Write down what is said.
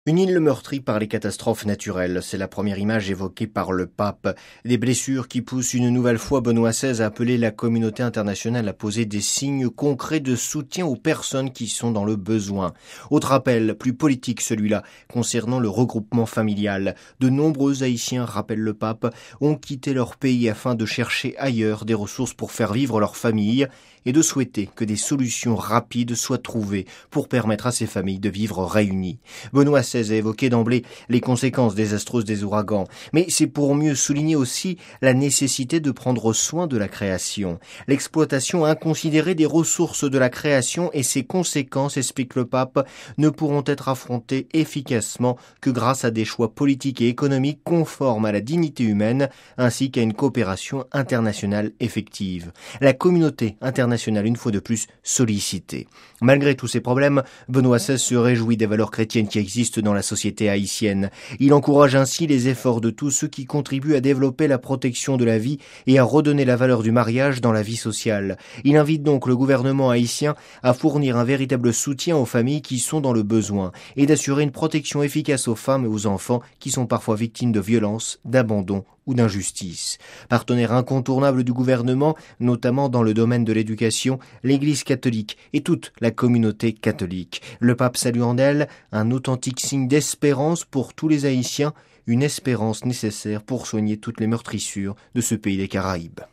Une île meurtrie par les catastrophes naturelles, c'est la première image évoquée par le pape. Des blessures qui poussent une nouvelle fois Benoît XVI à appeler la communauté internationale à poser des signes concrets de soutien aux personnes qui sont dans le besoin. Autre appel, plus politique celui-là, concernant le regroupement familial. De nombreux Haïtiens, rappelle le pape, ont quitté leur pays afin de chercher ailleurs des ressources pour faire vivre leur famille et de souhaiter que des solutions rapides soient trouvées pour permettre à ces familles de vivre réunies. Benoît XVI a évoqué d'emblée les conséquences désastreuses des ouragans, mais c'est pour mieux souligner aussi la nécessité de prendre soin de la création. L'exploitation inconsidérée des ressources de la création et ses conséquences, explique le pape, ne pourront être affrontées efficacement que grâce à des choix politiques et économiques conformes à la dignité humaine, ainsi qu'à une coopération internationale effective. La communauté internationale, une fois de plus, sollicitée. Malgré tous ces problèmes, Benoît XVI se réjouit des valeurs chrétiennes qui existent dans la société haïtienne. Il encourage ainsi les efforts de tous ceux qui contribuent à développer la protection de la vie et à redonner la valeur du mariage dans la vie sociale. Il invite donc le gouvernement haïtien à fournir un véritable soutien aux familles qui sont dans le besoin et d'assurer une protection efficace aux femmes et aux enfants qui sont parfois victimes de violences, d'abandon ou d'injustice. Partenaire incontournable du gouvernement, notamment dans le domaine de l'éducation, l'Église catholique et toute la communauté catholique. Le pape salue en elle un authentique signe d'espérance pour tous les Haïtiens, une espérance nécessaire pour soigner toutes les meurtrissures de ce pays des Caraïbes.